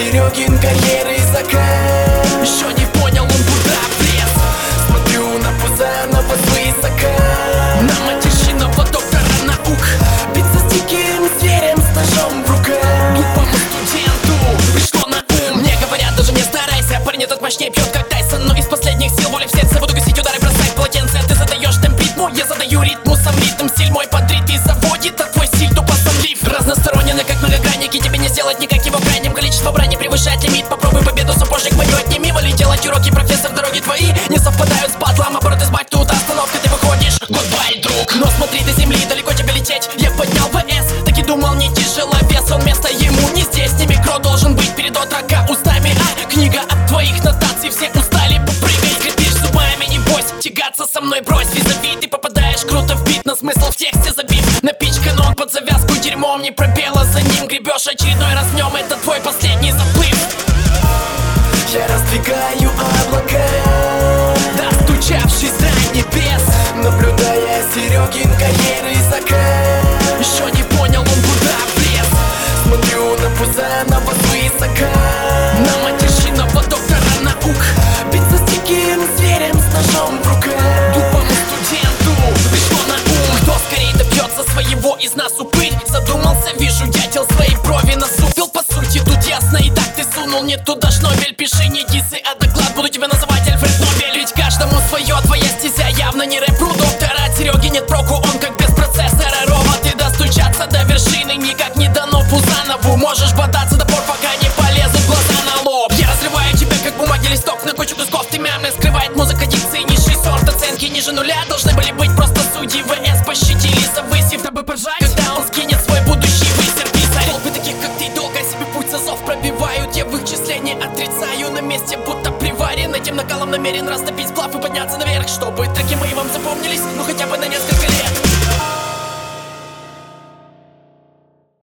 Серегин карьеры закат. Еще не понял он, куда влез. Смотрю на Пузанова свысока, на матерщинного доктора наук. биться с диким зверем с ножом в руках. Глупому студенту пришло на ум. Мне говорят, даже не старайся, парень этот мощнее пьет, как Тайсон. Но из последних сил воля в сердце, буду гасить удары, бросать полотенце. Ты задаешь темп ритму, я задаю ритму. Сам ритм, стиль мой подрит и заводит, а твой стиль тупо сонлив. Разносторонен, как многогранник, и тебе не сделать никак его крайним. Количество брани превышает лимит, попробуй победу, сапожник мою отними. Вали делать уроки, профессор, дороги твои не совпадают с батлом. Оборот избавь, тут остановка, ты выходишь. Goodbye, друг. Но смотри, до земли далеко тебе лететь. Я поднял ВС, так и думал, не тяжело вес. Он место ему не здесь, не микро должен быть перед отрока устами. А книга от твоих нотаций, все устали, попрыгай. Скрипишь зубами, не бойся, тягаться со мной брось. Визави, ты попадаешь круто в бит, на смысл в тексте забит. Напичкан он под завязку дерьмом, не пробела за ним. Гребешь очередной раз днем, это твой последний заплыв. Я раздвигаю облака, Достучавшись до небес, наблюдая Серегин карьеры закат. еще не понял он, куда влез. Смотрю на Пузанова свысока, на матерщинного доктора наук. биться с диким зверем с ножом в руках. Глупому студенту пришло на ум. Кто скорее добьется своего из нас, упырь? Задумался, вижу, дятел свои брови насупил. По сути, тут ясно, и так ты сунул не туда шнобель. Пиши не дисы, а доклад, буду тебя называть Альфред Нобель. Ведь каждому свое, твоя стезя явно не рэп. У доктора от Сереги нет проку, он как без процессора робот. И достучаться до вершины никак не дано Пузанову. Можешь бодаться до пор, пока не полезут глаза на лоб. Я разрываю тебя, как бумаги листок, на кучу кусков. Ты мямля скрывает музыка дикции, низший сорт. Оценки ниже нуля должны были быть просто судьи. ВС пощадили, завысив, дабы поржать, когда он скинет свой будущий высер. Толпы таких, как ты, долго себе путь созов пробивают. Я в их числе не отрицаю, на месте будто приварен. Этим накалом намерен растопить сплав и подняться наверх, чтобы треки мои вам запомнились, ну хотя бы на несколько